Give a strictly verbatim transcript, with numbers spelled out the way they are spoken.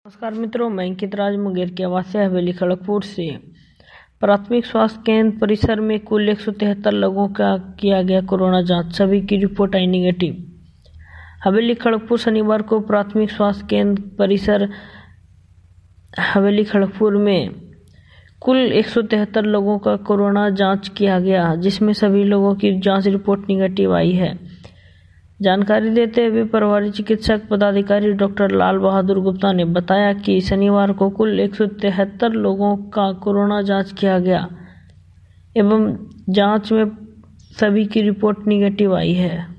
नमस्कार मित्रों, मैं अंकित राज मुंगेर के आवासीय हवेली खड़गपुर से। प्राथमिक स्वास्थ्य केंद्र परिसर में कुल एक सौ तिहत्तर लोगों का किया गया कोरोना जांच, सभी की रिपोर्ट आई निगेटिव। हवेली खड़गपुर शनिवार को प्राथमिक स्वास्थ्य केंद्र परिसर हवेली खड़गपुर में कुल एक सौ तिहत्तर लोगों का कोरोना जांच किया गया, जिसमें सभी लोगों की जांच रिपोर्ट निगेटिव आई है। जानकारी देते हुए प्रभारी चिकित्सक पदाधिकारी डॉक्टर लाल बहादुर गुप्ता ने बताया कि शनिवार को कुल एक सौ तिहत्तर लोगों का कोरोना जांच किया गया एवं जांच में सभी की रिपोर्ट निगेटिव आई है।